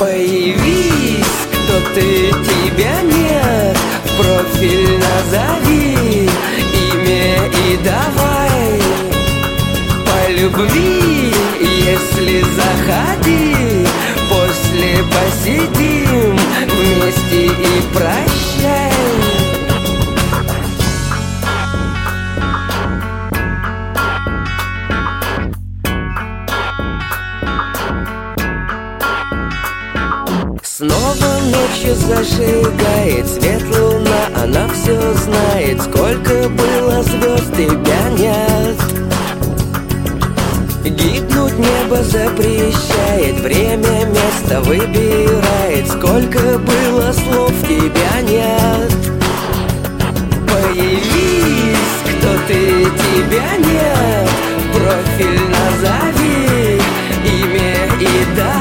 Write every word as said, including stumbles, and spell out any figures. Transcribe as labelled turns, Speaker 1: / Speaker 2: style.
Speaker 1: Появись, кто ты, тебя нет. Профиль назови, имя и давай. По любви, если заходи, после посидим вместе и прощай. Снова ночью зажигает свет луна, она все знает, сколько было звезд, тебя нет. Гибнуть небо запрещает, время место выбирает, сколько было слов, тебя нет. Появись, кто ты, тебя нет. Профиль назови, имя и да.